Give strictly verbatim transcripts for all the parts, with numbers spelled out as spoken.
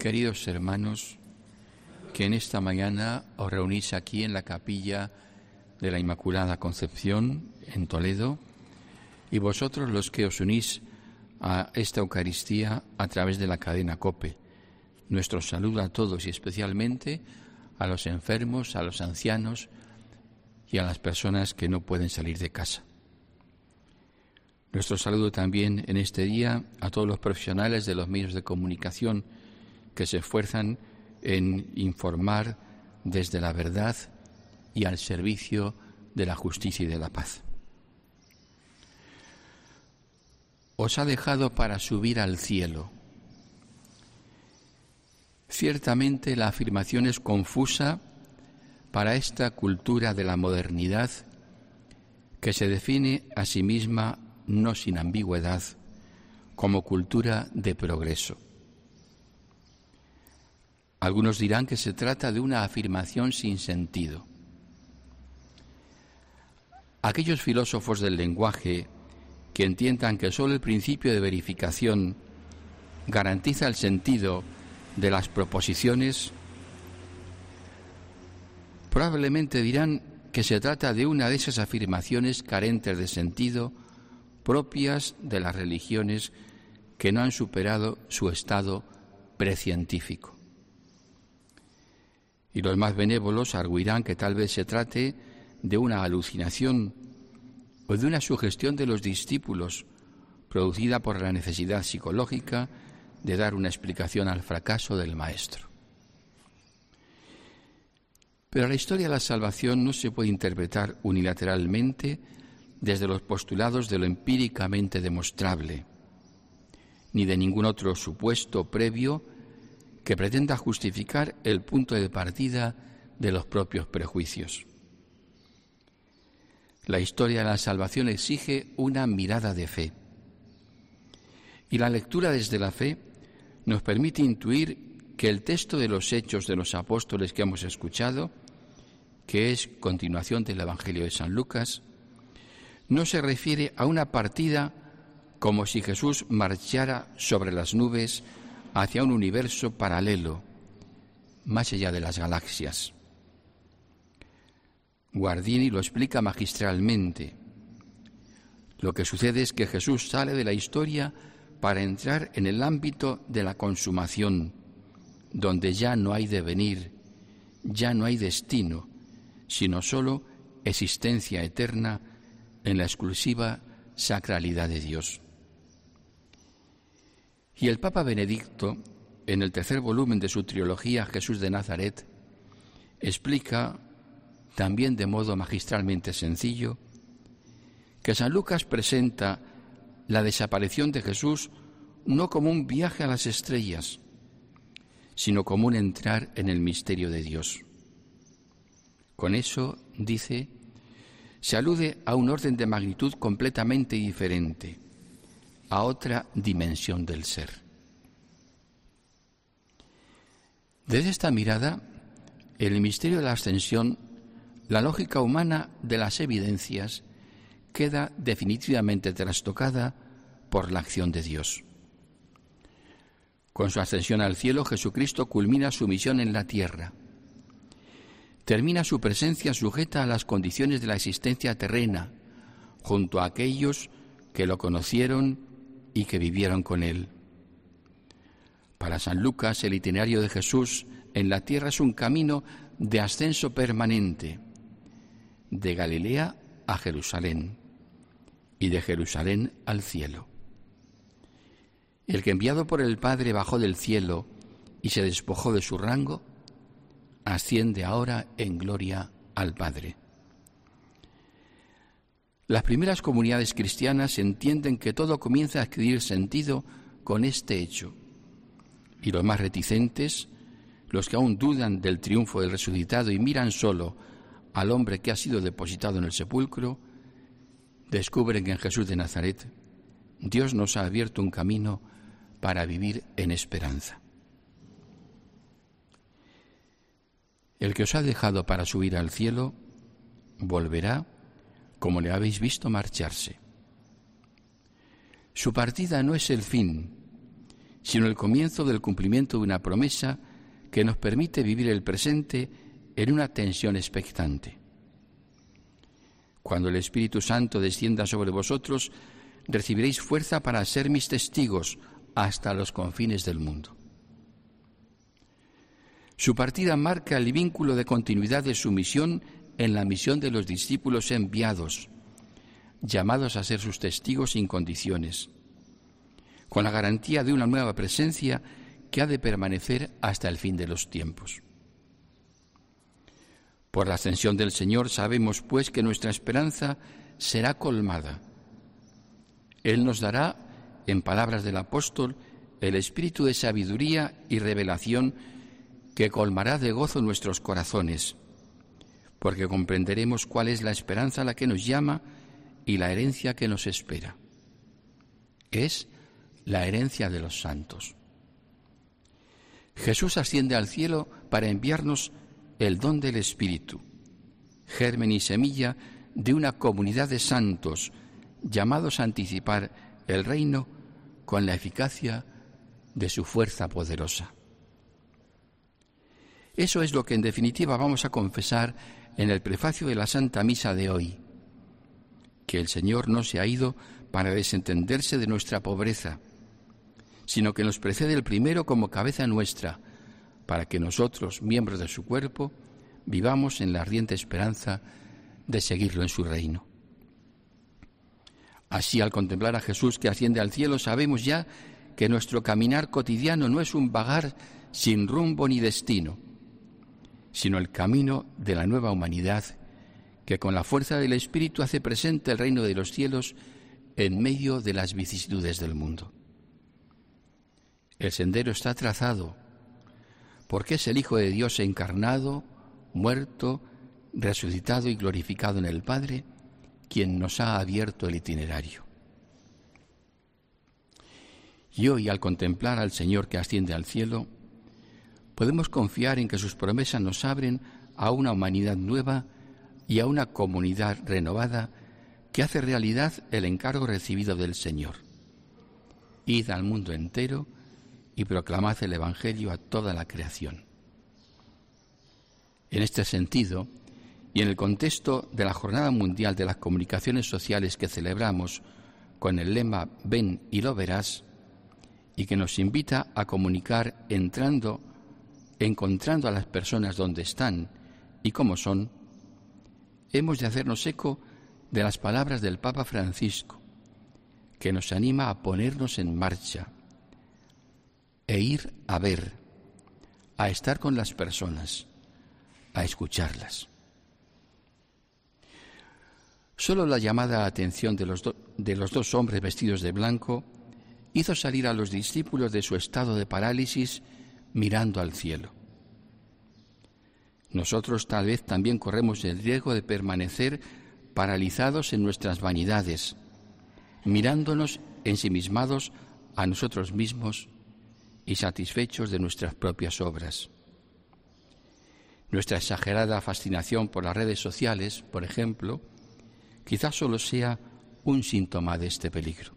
Queridos hermanos, que en esta mañana os reunís aquí en la capilla de la Inmaculada Concepción en Toledo, y vosotros los que os unís a esta Eucaristía a través de la cadena COPE. Nuestro saludo a todos y especialmente a los enfermos, a los ancianos y a las personas que no pueden salir de casa. Nuestro saludo también en este día a todos los profesionales de los medios de comunicación que se esfuerzan en informar desde la verdad y al servicio de la justicia y de la paz. Os ha dejado para subir al cielo. Ciertamente la afirmación es confusa para esta cultura de la modernidad que se define a sí misma, no sin ambigüedad, como cultura de progreso. Algunos dirán que se trata de una afirmación sin sentido. Aquellos filósofos del lenguaje que entiendan que solo el principio de verificación garantiza el sentido de las proposiciones, probablemente dirán que se trata de una de esas afirmaciones carentes de sentido propias de las religiones que no han superado su estado precientífico. Y los más benévolos arguirán que tal vez se trate de una alucinación o de una sugestión de los discípulos producida por la necesidad psicológica de dar una explicación al fracaso del Maestro. Pero la historia de la salvación no se puede interpretar unilateralmente desde los postulados de lo empíricamente demostrable, ni de ningún otro supuesto previo que pretenda justificar el punto de partida de los propios prejuicios. La historia de la salvación exige una mirada de fe. Y la lectura desde la fe nos permite intuir que el texto de los Hechos de los Apóstoles que hemos escuchado, que es continuación del Evangelio de San Lucas, no se refiere a una partida como si Jesús marchara sobre las nubes hacia un universo paralelo, más allá de las galaxias. Guardini lo explica magistralmente. Lo que sucede es que Jesús sale de la historia para entrar en el ámbito de la consumación, donde ya no hay devenir, ya no hay destino, sino solo existencia eterna en la exclusiva sacralidad de Dios. Y el Papa Benedicto, en el tercer volumen de su trilogía Jesús de Nazaret, explica también de modo magistralmente sencillo, que San Lucas presenta la desaparición de Jesús no como un viaje a las estrellas, sino como un entrar en el misterio de Dios. Con eso, dice, se alude a un orden de magnitud completamente diferente, a otra dimensión del ser. Desde esta mirada, el misterio de la ascensión, la lógica humana de las evidencias, queda definitivamente trastocada por la acción de Dios. Con su ascensión al cielo, Jesucristo culmina su misión en la tierra. Termina su presencia sujeta a las condiciones de la existencia terrena, junto a aquellos que lo conocieron y que vivieron con él. Para San Lucas, el itinerario de Jesús en la tierra es un camino de ascenso permanente, de Galilea a Jerusalén y de Jerusalén al cielo. El que enviado por el Padre bajó del cielo y se despojó de su rango, asciende ahora en gloria al Padre. Las primeras comunidades cristianas entienden que todo comienza a adquirir sentido con este hecho, y los más reticentes, los que aún dudan del triunfo del resucitado y miran solo al hombre que ha sido depositado en el sepulcro, descubren que en Jesús de Nazaret Dios nos ha abierto un camino para vivir en esperanza. El que os ha dejado para subir al cielo volverá como le habéis visto marcharse. Su partida no es el fin, sino el comienzo del cumplimiento de una promesa que nos permite vivir el presente en una tensión expectante. Cuando el Espíritu Santo descienda sobre vosotros, recibiréis fuerza para ser mis testigos hasta los confines del mundo. Su partida marca el vínculo de continuidad de su misión en la misión de los discípulos enviados, llamados a ser sus testigos sin condiciones, con la garantía de una nueva presencia que ha de permanecer hasta el fin de los tiempos. Por la ascensión del Señor sabemos, pues, que nuestra esperanza será colmada. Él nos dará, en palabras del apóstol, el espíritu de sabiduría y revelación que colmará de gozo nuestros corazones, porque comprenderemos cuál es la esperanza a la que nos llama y la herencia que nos espera. Es la herencia de los santos. Jesús asciende al cielo para enviarnos el don del Espíritu, germen y semilla de una comunidad de santos llamados a anticipar el reino con la eficacia de su fuerza poderosa. Eso es lo que en definitiva vamos a confesar en el prefacio de la Santa Misa de hoy, que el Señor no se ha ido para desentenderse de nuestra pobreza, sino que nos precede el primero como cabeza nuestra, para que nosotros, miembros de su cuerpo, vivamos en la ardiente esperanza de seguirlo en su reino. Así, al contemplar a Jesús que asciende al cielo, sabemos ya que nuestro caminar cotidiano no es un vagar sin rumbo ni destino, sino el camino de la nueva humanidad que con la fuerza del Espíritu hace presente el reino de los cielos en medio de las vicisitudes del mundo. El sendero está trazado, porque es el Hijo de Dios encarnado, muerto, resucitado y glorificado en el Padre, quien nos ha abierto el itinerario. Y hoy, al contemplar al Señor que asciende al cielo, podemos confiar en que sus promesas nos abren a una humanidad nueva y a una comunidad renovada que hace realidad el encargo recibido del Señor. Id al mundo entero y proclamad el Evangelio a toda la creación. En este sentido, y en el contexto de la Jornada Mundial de las Comunicaciones Sociales que celebramos con el lema Ven y lo verás, y que nos invita a comunicar entrando, encontrando a las personas donde están y cómo son, hemos de hacernos eco de las palabras del Papa Francisco, que nos anima a ponernos en marcha e ir a ver, a estar con las personas, a escucharlas. Solo la llamada atención de los, do, de los dos hombres vestidos de blanco hizo salir a los discípulos de su estado de parálisis mirando al cielo. Nosotros tal vez también corremos el riesgo de permanecer paralizados en nuestras vanidades, mirándonos ensimismados a nosotros mismos y satisfechos de nuestras propias obras. Nuestra exagerada fascinación por las redes sociales, por ejemplo, quizás solo sea un síntoma de este peligro.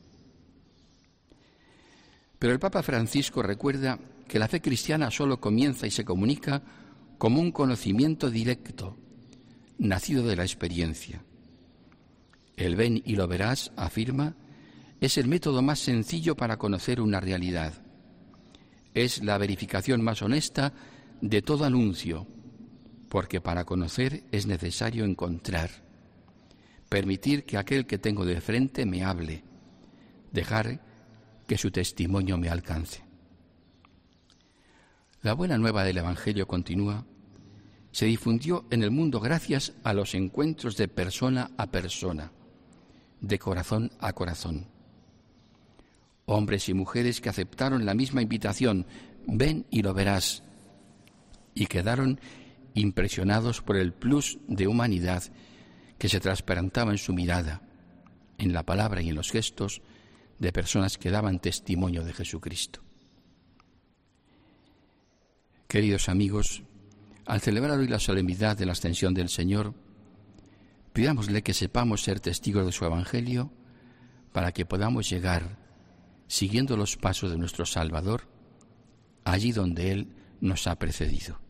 Pero el Papa Francisco recuerda que la fe cristiana solo comienza y se comunica como un conocimiento directo, nacido de la experiencia. El ven y lo verás, afirma, es el método más sencillo para conocer una realidad. Es la verificación más honesta de todo anuncio, porque para conocer es necesario encontrar, permitir que aquel que tengo de frente me hable, dejar que su testimonio me alcance. La buena nueva del Evangelio, continúa, se difundió en el mundo gracias a los encuentros de persona a persona, de corazón a corazón. Hombres y mujeres que aceptaron la misma invitación, ven y lo verás, y quedaron impresionados por el plus de humanidad que se transparentaba en su mirada, en la palabra y en los gestos de personas que daban testimonio de Jesucristo. Queridos amigos, al celebrar hoy la solemnidad de la ascensión del Señor, pidámosle que sepamos ser testigos de su Evangelio para que podamos llegar siguiendo los pasos de nuestro Salvador, allí donde Él nos ha precedido.